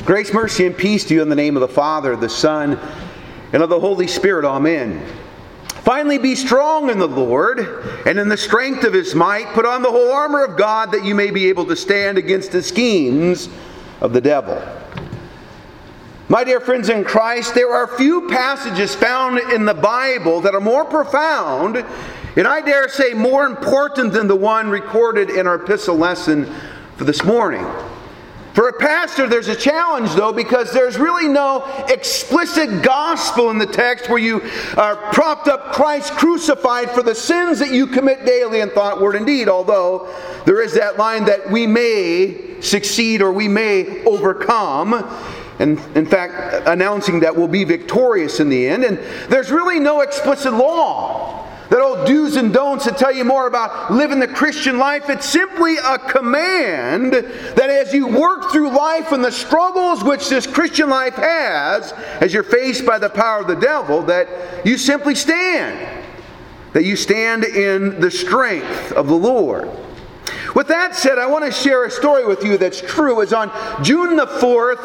Grace, mercy, and peace to you in the name of the Father, the Son, and of the Holy Spirit. Amen. Finally, be strong in the Lord, and in the strength of His might, put on the whole armor of God, that you may be able to stand against the schemes of the devil. My dear friends in Christ, there are few passages found in the Bible that are more profound, and I dare say more important than the one recorded in our epistle lesson for this morning. For a pastor, there's a challenge, though, because there's really no explicit gospel in the text where you are propped up Christ crucified for the sins that you commit daily in thought, word, and deed, although there is that line that we may succeed or we may overcome, and in fact, announcing that we'll be victorious in the end. And there's really no explicit law. That old do's and don'ts that tell you more about living the Christian life. It's simply a command that as you work through life and the struggles which this Christian life has, as you're faced by the power of the devil, that you simply stand. That you stand in the strength of the Lord. With that said, I want to share a story with you that's true. It's on June the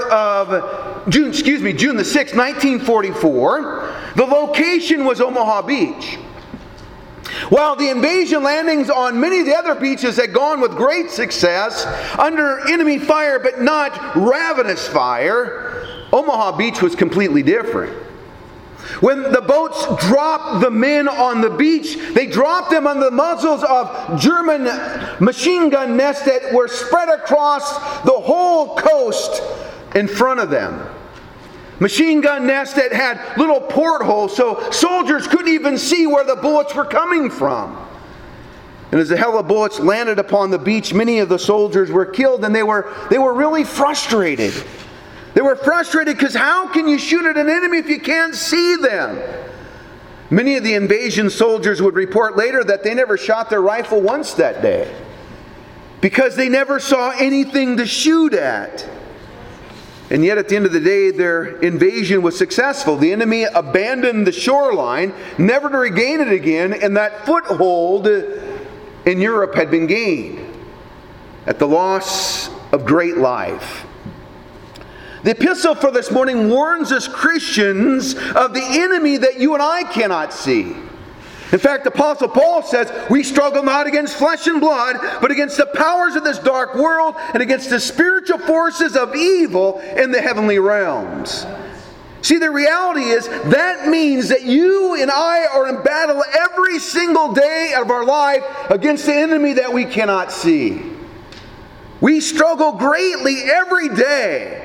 6th, 1944. The location was Omaha Beach. While the invasion landings on many of the other beaches had gone with great success, under enemy fire but not ravenous fire, Omaha Beach was completely different. When the boats dropped the men on the beach, they dropped them on the muzzles of German machine gun nests that were spread across the whole coast in front of them. Machine gun nests that had little portholes so soldiers couldn't even see where the bullets were coming from. And as the hail of bullets landed upon the beach, many of the soldiers were killed, and they were really frustrated. They were frustrated because how can you shoot at an enemy if you can't see them? Many of the invasion soldiers would report later that they never shot their rifle once that day because they never saw anything to shoot at. And yet at the end of the day, their invasion was successful. The enemy abandoned the shoreline, never to regain it again, and that foothold in Europe had been gained at the loss of great life. The epistle for this morning warns us Christians of the enemy that you and I cannot see. In fact, the Apostle Paul says, we struggle not against flesh and blood, but against the powers of this dark world and against the spiritual forces of evil in the heavenly realms. See, the reality is that means that you and I are in battle every single day of our life against the enemy that we cannot see. We struggle greatly every day,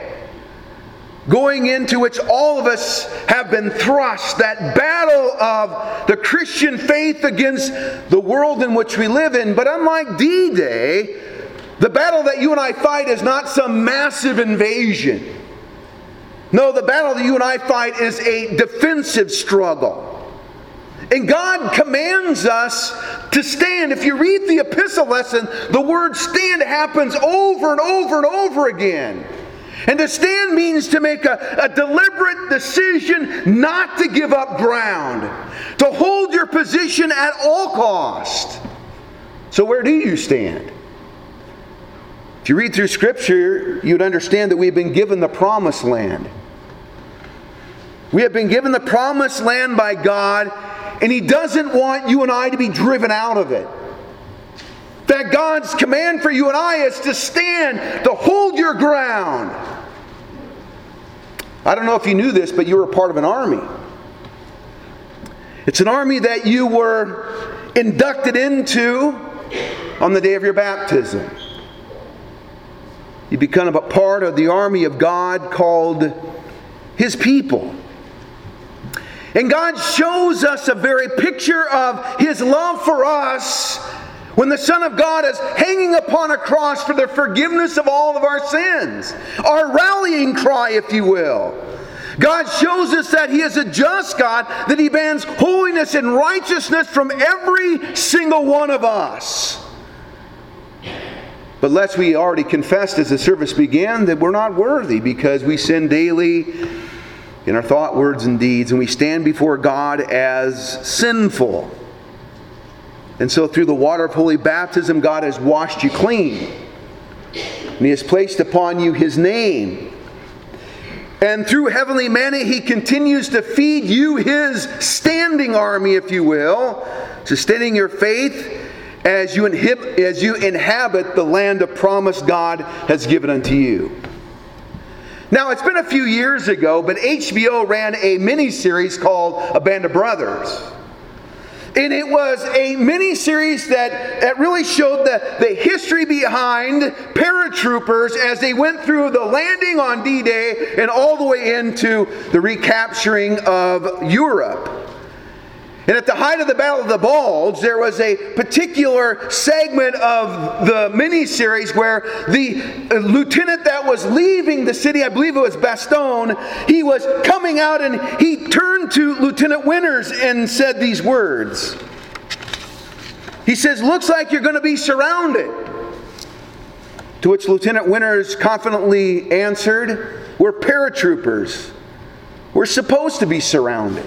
going into which all of us have been thrust, that battle of the Christian faith against the world in which we live in. But unlike D-Day, the battle that you and I fight is not some massive invasion. No, the battle that you and I fight is a defensive struggle. And God commands us to stand. If you read the epistle lesson, the word stand happens over and over and over again. And to stand means to make a deliberate decision not to give up ground. To hold your position at all cost. So where do you stand? If you read through Scripture, you'd understand that we've been given the promised land. We have been given the promised land by God, and He doesn't want you and I to be driven out of it. In fact, God's command for you and I is to stand, to hold your ground. I don't know if you knew this, but you were a part of an army. It's an army that you were inducted into on the day of your baptism. You become a part of the army of God called His people. And God shows us a very picture of His love for us when the Son of God is hanging upon a cross for the forgiveness of all of our sins. Our rallying cry, if you will. God shows us that He is a just God, that He demands holiness and righteousness from every single one of us. But lest we already confessed as the service began that we're not worthy because we sin daily in our thought, words, and deeds, and we stand before God as sinful. And so through the water of holy baptism, God has washed you clean. And He has placed upon you His name. And through heavenly manna, He continues to feed you His standing army, if you will, sustaining your faith as you inhabit the land of promise God has given unto you. Now, it's been a few years ago, but HBO ran a mini-series called A Band of Brothers. And it was a mini-series that really showed the history behind paratroopers as they went through the landing on D-Day and all the way into the recapturing of Europe. And at the height of the Battle of the Bulge, there was a particular segment of the mini-series where the lieutenant that was leaving the city, I believe it was Bastogne, he was coming out and he turned to Lieutenant Winters and said these words. He says, "Looks like you're going to be surrounded." To which Lieutenant Winters confidently answered, "We're paratroopers. We're supposed to be surrounded."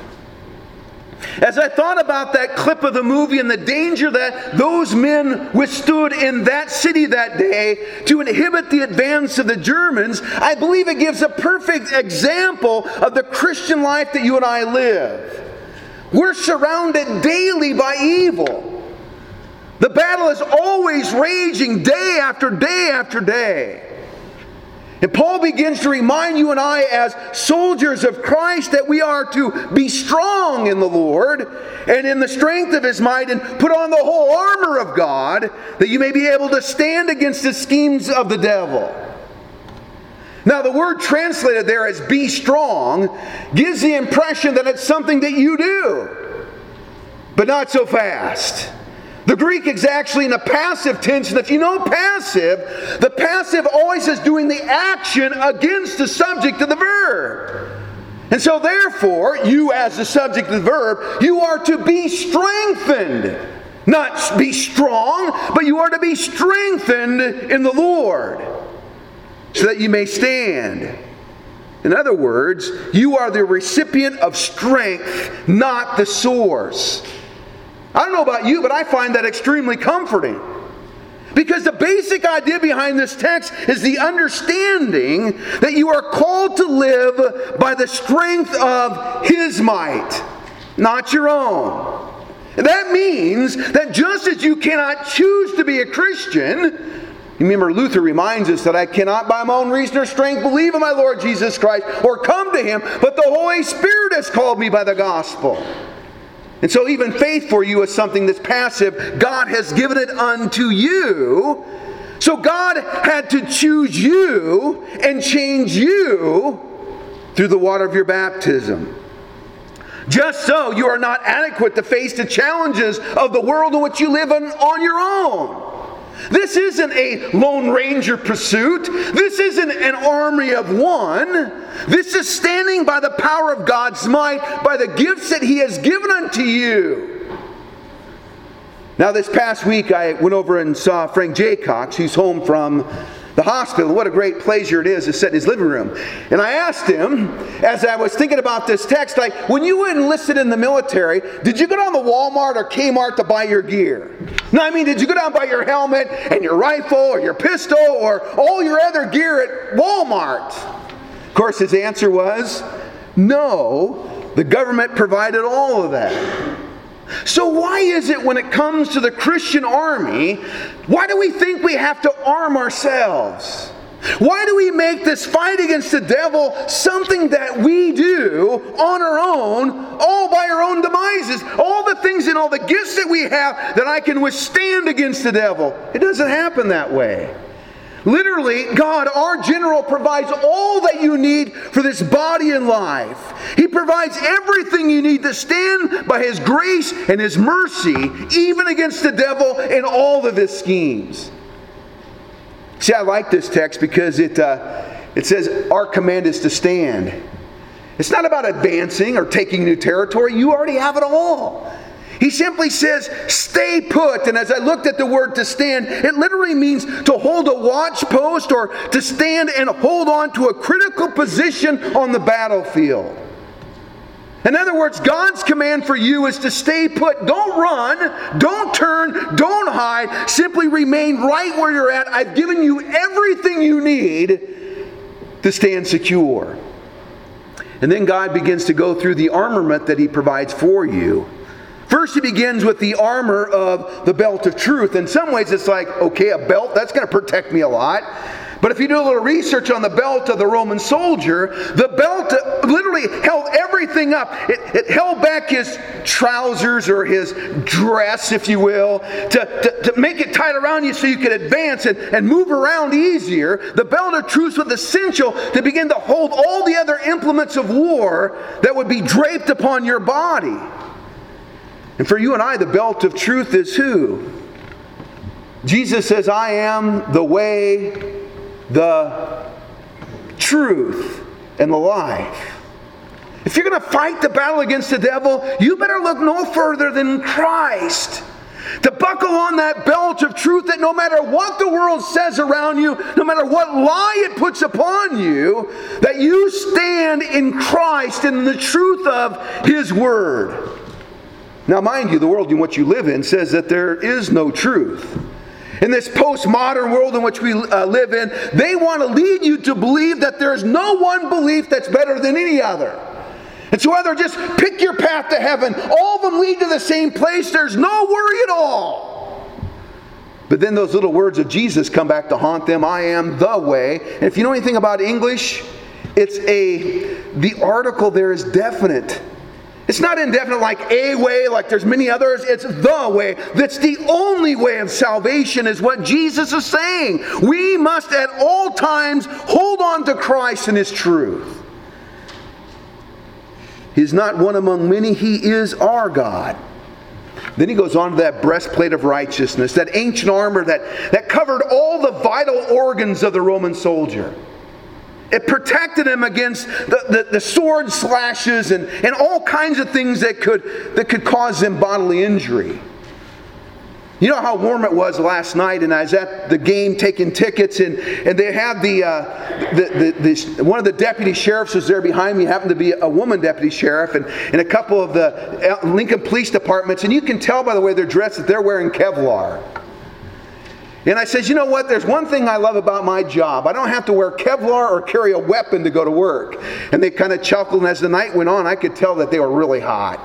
As I thought about that clip of the movie and the danger that those men withstood in that city that day to inhibit the advance of the Germans, I believe it gives a perfect example of the Christian life that you and I live. We're surrounded daily by evil. The battle is always raging day after day after day. And Paul begins to remind you and I as soldiers of Christ that we are to be strong in the Lord and in the strength of His might and put on the whole armor of God that you may be able to stand against the schemes of the devil. Now, the word translated there as be strong gives the impression that it's something that you do, but not so fast. The Greek is actually in a passive tense, and if you know passive, the passive always is doing the action against the subject of the verb. And so therefore, you as the subject of the verb, you are to be strengthened. Not be strong, but you are to be strengthened in the Lord, so that you may stand. In other words, you are the recipient of strength, not the source. I don't know about you, but I find that extremely comforting. Because the basic idea behind this text is the understanding that you are called to live by the strength of His might, not your own. And that means that just as you cannot choose to be a Christian, remember Luther reminds us that I cannot by my own reason or strength believe in my Lord Jesus Christ or come to Him, but the Holy Spirit has called me by the gospel. And so even faith for you is something that's passive. God has given it unto you. So God had to choose you and change you through the water of your baptism. Just so you are not adequate to face the challenges of the world in which you live on your own. This isn't a Lone Ranger pursuit. This isn't an army of one. This is standing by the power of God's might, by the gifts that He has given unto you. Now, this past week, I went over and saw Frank Jaycox, who's home from the hospital. What a great pleasure it is to sit in his living room. And I asked him, as I was thinking about this text, like, when you enlisted in the military, did you go down to Walmart or Kmart to buy your gear? No, I mean, did you go down and buy your helmet and your rifle or your pistol or all your other gear at Walmart? Of course, his answer was, no, the government provided all of that. So why is it when it comes to the Christian army, why do we think we have to arm ourselves? Why do we make this fight against the devil something that we do on our own, all by our own demises? All the things and all the gifts that we have that I can withstand against the devil. It doesn't happen that way. Literally, God, our general, provides all that you need for this body and life. He provides everything you need to stand by His grace and His mercy, even against the devil and all of his schemes. See, I like this text because it says our command is to stand. It's not about advancing or taking new territory. You already have it all. He simply says, stay put. And as I looked at the word to stand, it literally means to hold a watch post or to stand and hold on to a critical position on the battlefield. In other words, God's command for you is to stay put. Don't run, don't turn, don't hide. Simply remain right where you're at. I've given you everything you need to stand secure. And then God begins to go through the armament that He provides for you. First, He begins with the armor of the belt of truth. In some ways, it's like, okay, a belt, that's going to protect me a lot. But if you do a little research on the belt of the Roman soldier, the belt literally held everything up. It held back his trousers or his dress, if you will, to make it tight around you so you could advance and move around easier. The belt of truth was essential to begin to hold all the other implements of war that would be draped upon your body. And for you and I, the belt of truth is who? Jesus says, I am the way, the truth, and the life. If you're going to fight the battle against the devil, you better look no further than Christ. To buckle on that belt of truth that no matter what the world says around you, no matter what lie it puts upon you, that you stand in Christ and in the truth of His Word. Now mind you, the world in which you live in says that there is no truth. In this postmodern world in which we live in, they want to lead you to believe that there is no one belief that's better than any other. And so either just pick your path to heaven, all of them lead to the same place, there's no worry at all. But then those little words of Jesus come back to haunt them, I am the way. And if you know anything about English, the article there is definite. It's not indefinite like a way, like there's many others. It's the way. That's the only way of salvation is what Jesus is saying. We must at all times hold on to Christ and His truth. He's not one among many. He is our God. Then He goes on to that breastplate of righteousness, that ancient armor that covered all the vital organs of the Roman soldier. It protected him against the sword slashes and all kinds of things that could cause them bodily injury. You know how warm it was last night, and I was at the game taking tickets, and they had one of the deputy sheriffs was there behind me, happened to be a woman deputy sheriff, and a couple of the Lincoln Police Departments, and you can tell by the way they're dressed that they're wearing Kevlar. And I said, you know what, there's one thing I love about my job. I don't have to wear Kevlar or carry a weapon to go to work. And they kind of chuckled, and as the night went on, I could tell that they were really hot.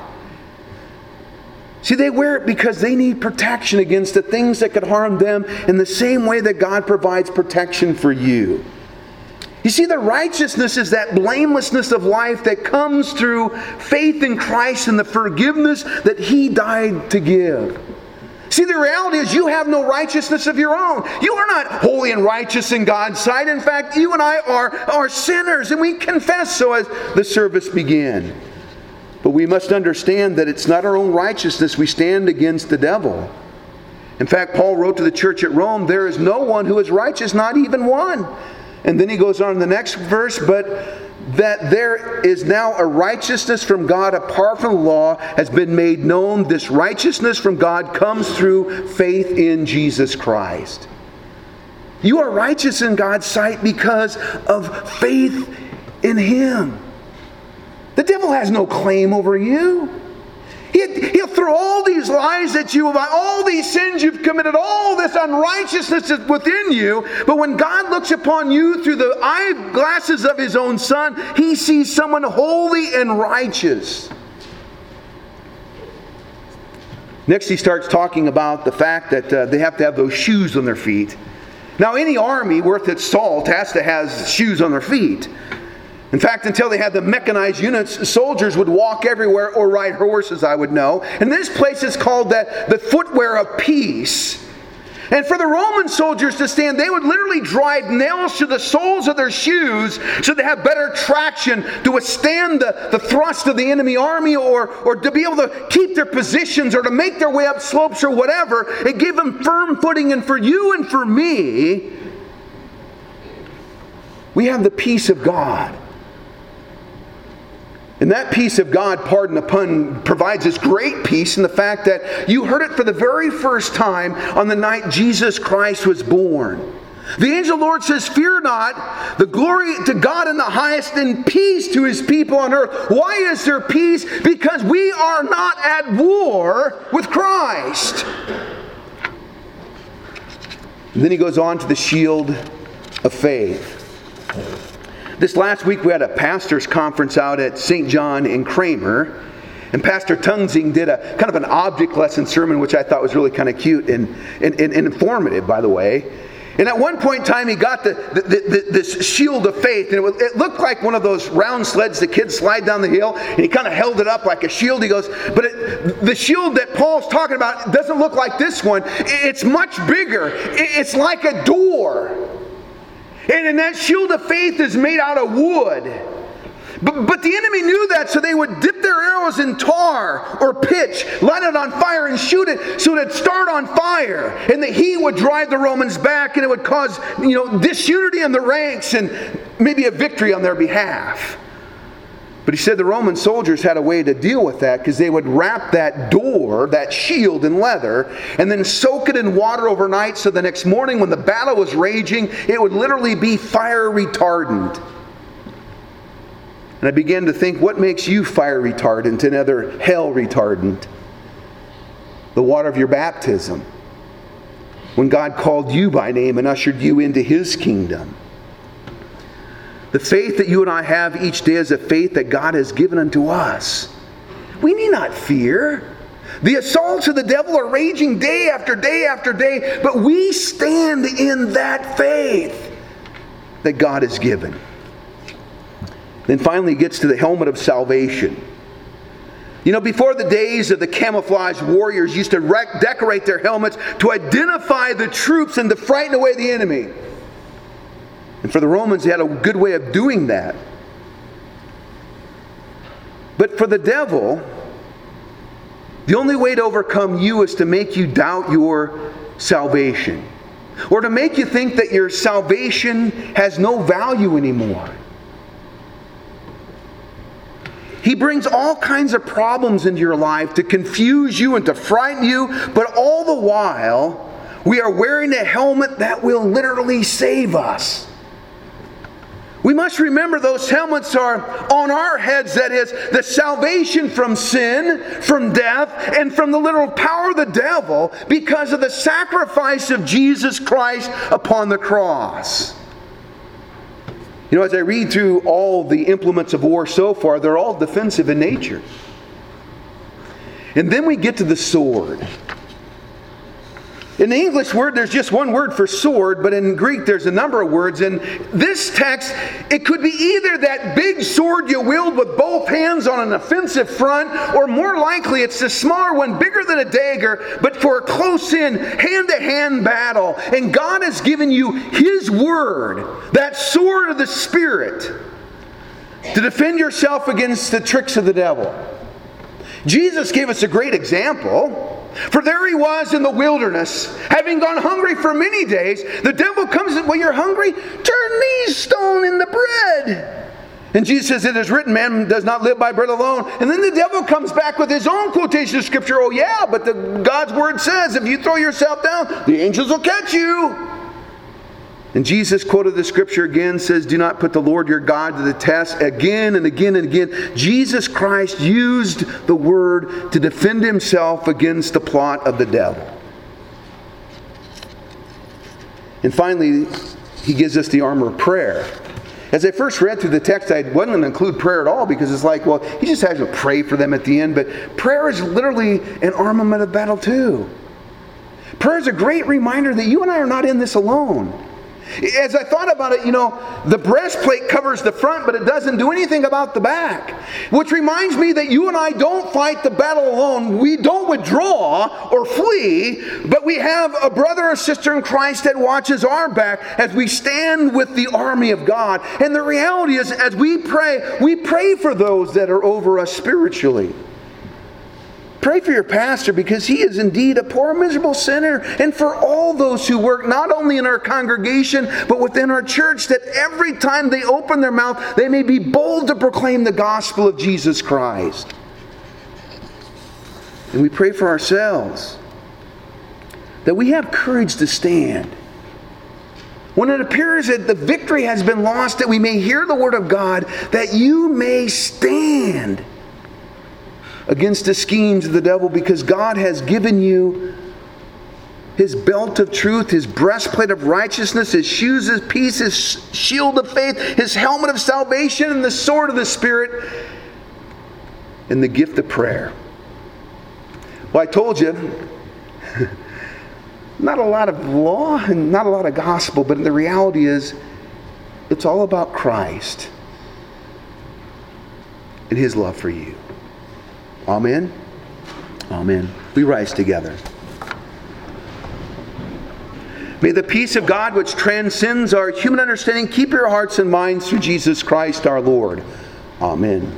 See, they wear it because they need protection against the things that could harm them in the same way that God provides protection for you. You see, the righteousness is that blamelessness of life that comes through faith in Christ and the forgiveness that He died to give. See, the reality is you have no righteousness of your own. You are not holy and righteous in God's sight. In fact, you and I are sinners, and we confess so as the service began. But we must understand that it's not our own righteousness we stand against the devil. In fact, Paul wrote to the church at Rome, there is no one who is righteous, not even one. And then he goes on in the next verse, but that there is now a righteousness from God apart from the law has been made known. This righteousness from God comes through faith in Jesus Christ. You are righteous in God's sight because of faith in Him. The devil has no claim over you. He'll throw all these lies at you about all these sins you've committed, all this unrighteousness is within you. But when God looks upon you through the eyeglasses of His own Son, He sees someone holy and righteous. Next, he starts talking about the fact that they have to have those shoes on their feet. Now, any army worth its salt has to have shoes on their feet. In fact, until they had the mechanized units, soldiers would walk everywhere or ride horses, I would know. And this place is called the footwear of peace. And for the Roman soldiers to stand, they would literally drive nails to the soles of their shoes so they have better traction to withstand the thrust of the enemy army or to be able to keep their positions or to make their way up slopes or whatever. It gave them firm footing. And for you and for me, we have the peace of God. And that peace of God, pardon the pun, provides us great peace in the fact that you heard it for the very first time on the night Jesus Christ was born. The angel of the Lord says, fear not, the glory to God in the highest and peace to His people on earth. Why is there peace? Because we are not at war with Christ. And then he goes on to the shield of faith. This last week we had a pastor's conference out at St. John in Kramer. And Pastor Tungzing did a kind of an object lesson sermon, which I thought was really kind of cute and informative, by the way. And at one point in time, he got this shield of faith. And it looked like one of those round sleds the kids slide down the hill. And he kind of held it up like a shield. He goes, but the shield that Paul's talking about doesn't look like this one. It's much bigger. It's like a door. And that shield of faith is made out of wood. But the enemy knew that, so they would dip their arrows in tar or pitch, light it on fire and shoot it so it'd start on fire. And the heat would drive the Romans back, and it would cause, disunity in the ranks and maybe a victory on their behalf. But he said the Roman soldiers had a way to deal with that, because they would wrap that door, that shield, in leather and then soak it in water overnight, so the next morning when the battle was raging, it would literally be fire retardant. And I began to think, what makes you fire retardant and other hell retardant? The water of your baptism. When God called you by name and ushered you into His kingdom. The faith that you and I have each day is a faith that God has given unto us. We need not fear. The assaults of the devil are raging day after day after day, but we stand in that faith that God has given. Then finally gets to the helmet of salvation. Before the days of the camouflage warriors used to decorate their helmets to identify the troops and to frighten away the enemy. And for the Romans, they had a good way of doing that. But for the devil, the only way to overcome you is to make you doubt your salvation. Or to make you think that your salvation has no value anymore. He brings all kinds of problems into your life to confuse you and to frighten you, but all the while, we are wearing a helmet that will literally save us. We must remember those helmets are on our heads, that is, the salvation from sin, from death, and from the literal power of the devil because of the sacrifice of Jesus Christ upon the cross. As I read through all the implements of war so far, they're all defensive in nature. And then we get to the sword. In the English word, there's just one word for sword, but in Greek there's a number of words. In this text, it could be either that big sword you wield with both hands on an offensive front, or more likely it's the smaller one, bigger than a dagger, but for a close-in, hand-to-hand battle. And God has given you His Word, that sword of the Spirit, to defend yourself against the tricks of the devil. Jesus gave us a great example. For there He was in the wilderness, having gone hungry for many days. The devil comes and, well, you're hungry? Turn these stones into bread. And Jesus says, it is written, man does not live by bread alone. And then the devil comes back with his own quotation of Scripture. Oh yeah, but God's Word says, if you throw yourself down, the angels will catch you. And Jesus quoted the Scripture again, says, do not put the Lord your God to the test. Again and again and again, Jesus Christ used the Word to defend Himself against the plot of the devil. And finally, He gives us the armor of prayer. As I first read through the text, I wasn't going to include prayer at all, because it's like, well, He just has to pray for them at the end. But prayer is literally an armament of battle too. Prayer is a great reminder that you and I are not in this alone. As I thought about it, the breastplate covers the front, but it doesn't do anything about the back. Which reminds me that you and I don't fight the battle alone. We don't withdraw or flee, but we have a brother or sister in Christ that watches our back as we stand with the army of God. And the reality is, as we pray for those that are over us spiritually. Pray for your pastor, because he is indeed a poor, miserable sinner. And for all those who work not only in our congregation, but within our church, that every time they open their mouth, they may be bold to proclaim the gospel of Jesus Christ. And we pray for ourselves, that we have courage to stand. When it appears that the victory has been lost, that we may hear the word of God, that you may stand against the schemes of the devil, because God has given you his belt of truth, his breastplate of righteousness, his shoes of peace, his shield of faith, his helmet of salvation, and the sword of the Spirit, and the gift of prayer. Well, I told you, not a lot of law and not a lot of gospel, but the reality is, it's all about Christ and his love for you. Amen? Amen. We rise together. May the peace of God, which transcends our human understanding, keep your hearts and minds through Jesus Christ our Lord. Amen.